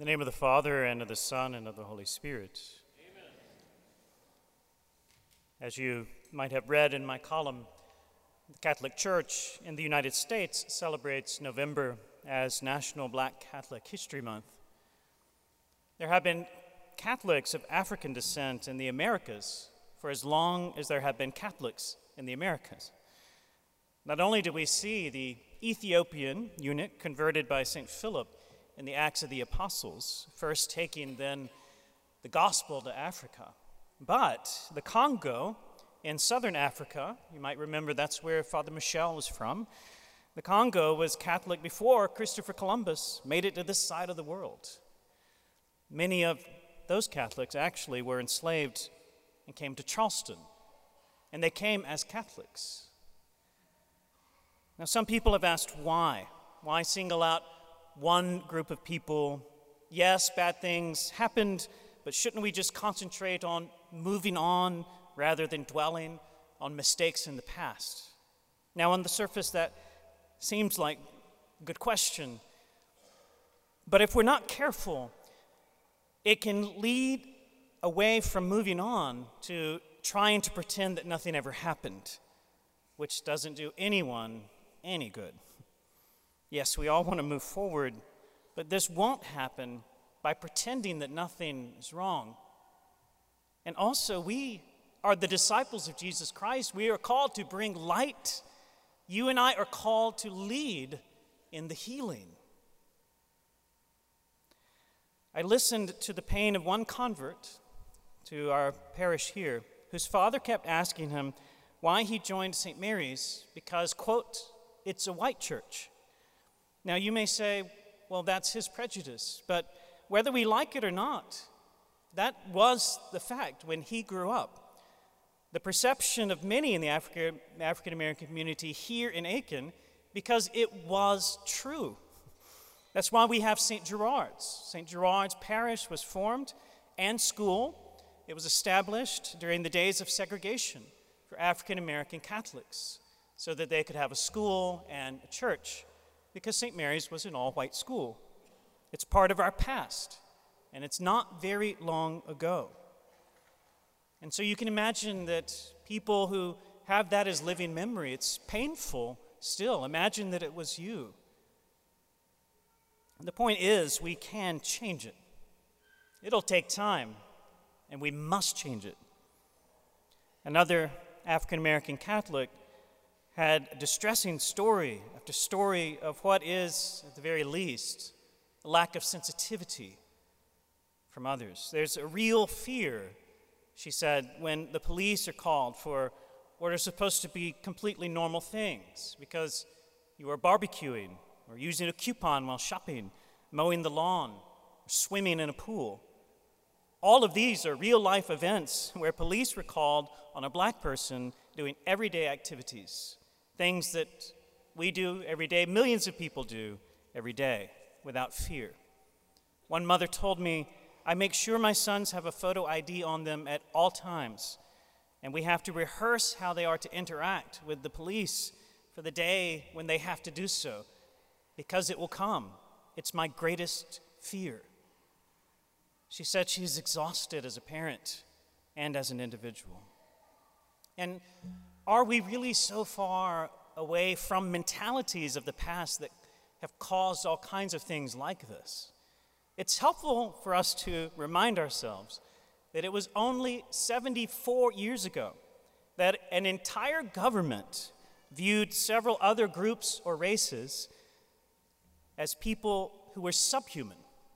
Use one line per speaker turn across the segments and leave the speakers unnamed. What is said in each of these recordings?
In the name of the Father, and of the Son, and of the Holy Spirit. Amen. As you might have read in my column, the Catholic Church in the United States celebrates November as National Black Catholic History Month. There have been Catholics of African descent in the Americas for as long as there have been Catholics in the Americas. Not only do we see the Ethiopian eunuch converted by St. Philip in the Acts of the Apostles, first taking then the gospel to Africa, but the Congo in southern Africa, you might remember that's where Father Michel was from, the Congo was Catholic before Christopher Columbus made it to this side of the world. Many of those Catholics actually were enslaved and came to Charleston, and they came as Catholics. Now, some people have asked why. Why single out one group of people? Yes, bad things happened, but shouldn't we just concentrate on moving on rather than dwelling on mistakes in the past? Now, on the surface, that seems like a good question. But if we're not careful, it can lead away from moving on to trying to pretend that nothing ever happened, which doesn't do anyone any good. Yes, we all want to move forward, but this won't happen by pretending that nothing is wrong. And also, we are the disciples of Jesus Christ. We are called to bring light. You and I are called to lead in the healing. I listened to the pain of one convert to our parish here, whose father kept asking him why he joined St. Mary's because, quote, it's a white church. Now, you may say, well, that's his prejudice, but whether we like it or not, that was the fact when he grew up. The perception of many in the African-American community here in Aiken, because it was true. That's why we have St. Gerard's. St. Gerard's Parish was formed and school. It was established during the days of segregation for African-American Catholics so that they could have a school and a church, because St. Mary's was an all-white school. It's part of our past, and it's not very long ago. And so you can imagine that people who have that as living memory, it's painful still. Imagine that it was you. The point is, we can change it. It'll take time, and we must change it. Another African-American Catholic had a distressing story after story of what is, at the very least, a lack of sensitivity from others. There's a real fear, she said, when the police are called for what are supposed to be completely normal things, because you are barbecuing or using a coupon while shopping, mowing the lawn, or swimming in a pool. All of these are real-life events where police were called on a black person doing everyday activities, things that we do every day, millions of people do every day, without fear. One mother told me, I make sure my sons have a photo ID on them at all times, and we have to rehearse how they are to interact with the police for the day when they have to do so, because it will come. It's my greatest fear. She said she's exhausted as a parent and as an individual. And are we really so far away from mentalities of the past that have caused all kinds of things like this? It's helpful for us to remind ourselves that it was only 74 years ago that an entire government viewed several other groups or races as people who were subhuman.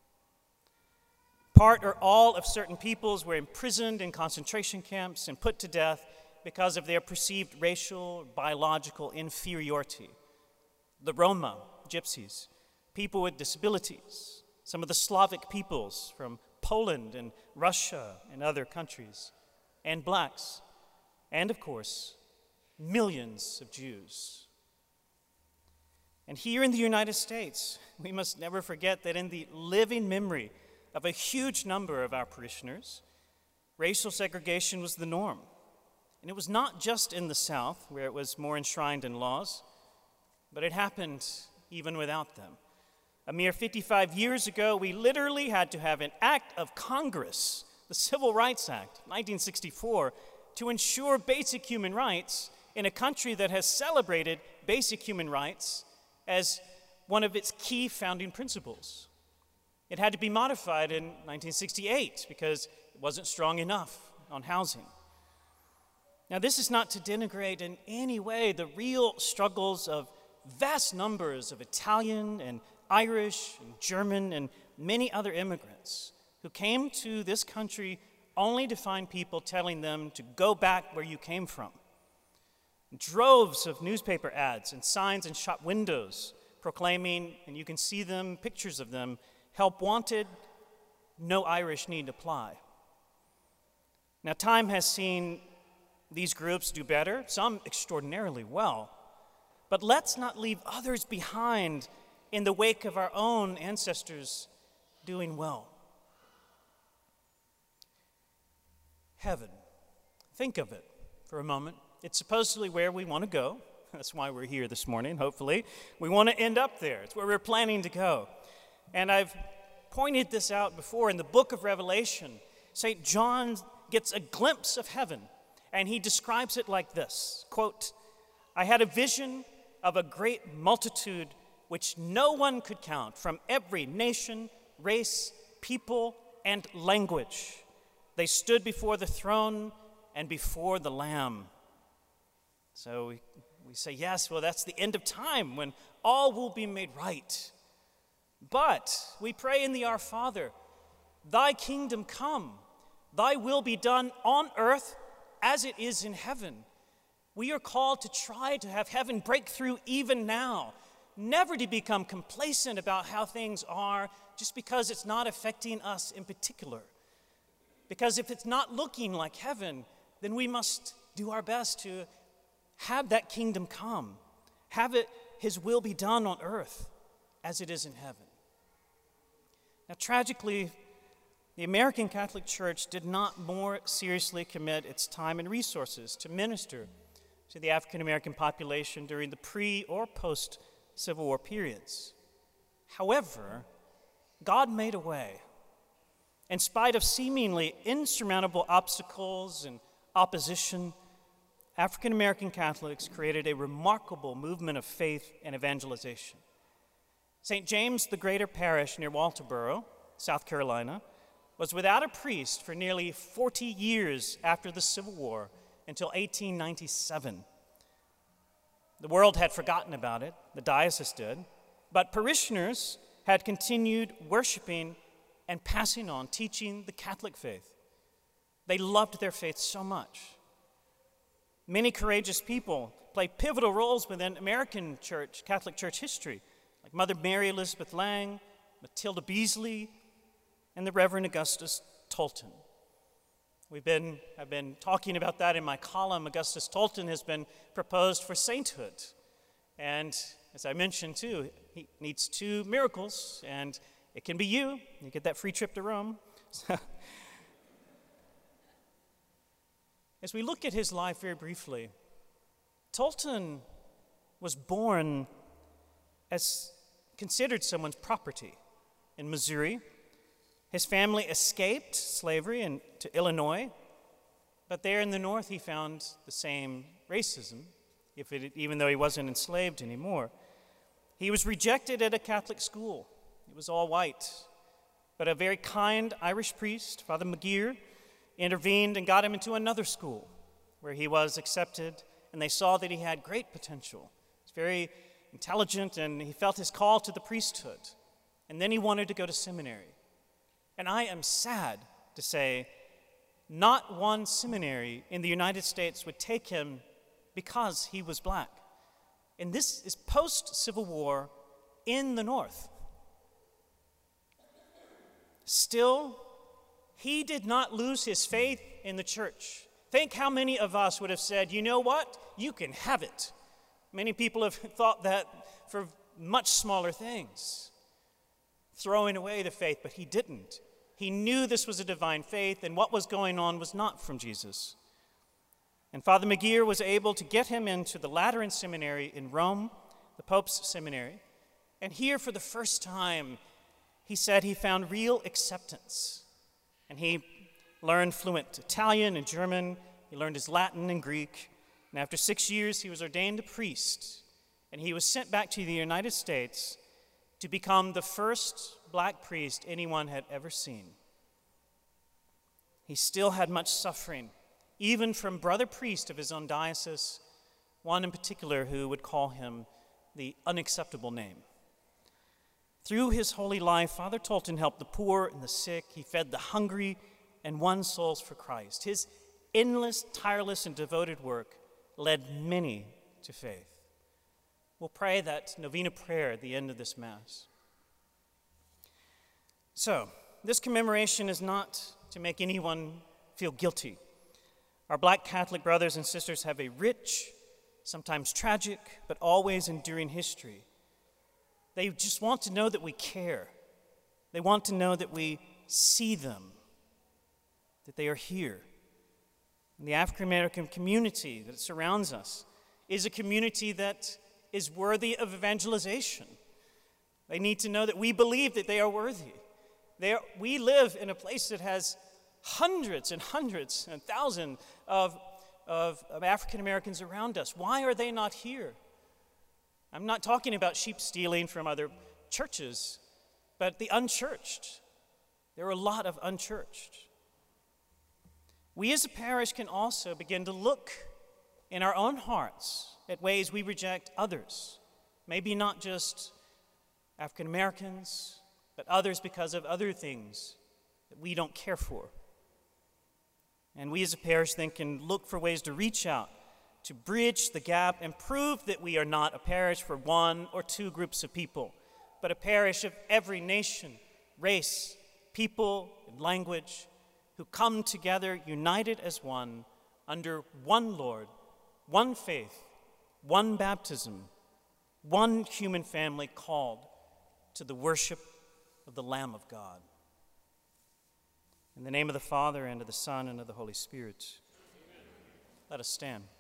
Part or all of certain peoples were imprisoned in concentration camps and put to death because of their perceived racial, biological inferiority. The Roma, gypsies, people with disabilities, some of the Slavic peoples from Poland and Russia and other countries, and blacks, and of course, millions of Jews. And here in the United States, we must never forget that in the living memory of a huge number of our parishioners, racial segregation was the norm. And it was not just in the South, where it was more enshrined in laws, but it happened even without them. A mere 55 years ago, we literally had to have an act of Congress, the Civil Rights Act, 1964, to ensure basic human rights in a country that has celebrated basic human rights as one of its key founding principles. It had to be modified in 1968 because it wasn't strong enough on housing. Now, this is not to denigrate in any way the real struggles of vast numbers of Italian and Irish and German and many other immigrants who came to this country only to find people telling them to go back where you came from. Droves of newspaper ads and signs in shop windows proclaiming, and you can see them, pictures of them, help wanted, no Irish need apply. Now, time has seen these groups do better, some extraordinarily well, but let's not leave others behind in the wake of our own ancestors doing well. Heaven. Think of it for a moment. It's supposedly where we want to go. That's why we're here this morning, hopefully. We want to end up there. It's where we're planning to go. And I've pointed this out before in the book of Revelation. St. John gets a glimpse of heaven, and he describes it like this, quote, "I had a vision of a great multitude which no one could count, from every nation, race, people, and language. They stood before the throne and before the Lamb." So we say, yes, well, that's the end of time when all will be made right. But we pray in the Our Father, "Thy kingdom come, thy will be done on earth as it is in heaven." We are called to try to have heaven break through even now, never to become complacent about how things are just because it's not affecting us in particular. Because if it's not looking like heaven, then we must do our best to have that kingdom come, have it, his will be done on earth as it is in heaven. Now, tragically, the American Catholic Church did not more seriously commit its time and resources to minister to the African American population during the pre- or post-Civil War periods. However, God made a way. In spite of seemingly insurmountable obstacles and opposition, African American Catholics created a remarkable movement of faith and evangelization. St. James the Greater Parish near Walterboro, South Carolina, was without a priest for nearly 40 years after the Civil War, until 1897. The world had forgotten about it, the diocese did, but parishioners had continued worshiping and passing on, teaching the Catholic faith. They loved their faith so much. Many courageous people played pivotal roles within American church, Catholic Church history, like Mother Mary Elizabeth Lang, Matilda Beasley, and the Reverend Augustus Tolton. I've been talking about that in my column. Augustus Tolton has been proposed for sainthood. And as I mentioned too, he needs 2 miracles, and it can be you. You get that free trip to Rome. As we look at his life very briefly, Tolton was born as considered someone's property in Missouri. His family escaped slavery to Illinois, but there in the North he found the same racism, even though he wasn't enslaved anymore. He was rejected at a Catholic school. It was all white, but a very kind Irish priest, Father McGeer, intervened and got him into another school where he was accepted, and they saw that he had great potential. He was very intelligent, and he felt his call to the priesthood, and then he wanted to go to seminary. And I am sad to say not one seminary in the United States would take him because he was black. And this is post-Civil War in the North. Still, he did not lose his faith in the church. Think how many of us would have said, you know what, you can have it. Many people have thought that for much smaller things, throwing away the faith, but he didn't. He knew this was a divine faith, and what was going on was not from Jesus. And Father McGeer was able to get him into the Lateran Seminary in Rome, the Pope's seminary, And here, for the first time, he said he found real acceptance. And he learned fluent Italian and German. He learned his Latin and Greek. And after 6 years, he was ordained a priest. And he was sent back to the United States to become the first black priest anyone had ever seen. He still had much suffering, even from brother priests of his own diocese, one in particular who would call him the unacceptable name. Through his holy life, Father Tolton helped the poor and the sick. He fed the hungry and won souls for Christ. His endless, tireless, and devoted work led many to faith. We'll pray that novena prayer at the end of this Mass. So, this commemoration is not to make anyone feel guilty. Our black Catholic brothers and sisters have a rich, sometimes tragic, but always enduring history. They just want to know that we care. They want to know that we see them, that they are here. And the African American community that surrounds us is a community that is worthy of evangelization. They need to know that we believe that they are worthy. We live in a place that has hundreds and hundreds and thousands of African Americans around us. Why are they not here? I'm not talking about sheep stealing from other churches, but the unchurched. There are a lot of unchurched. We as a parish can also begin to look in our own hearts at ways we reject others. Maybe not just African Americans, but others because of other things that we don't care for. And we as a parish then can look for ways to reach out, to bridge the gap and prove that we are not a parish for one or two groups of people, but a parish of every nation, race, people, and language, who come together united as one under one Lord, one faith, one baptism, one human family called to the worship of the Lamb of God. In the name of the Father, and of the Son, and of the Holy Spirit. Amen. Let us stand.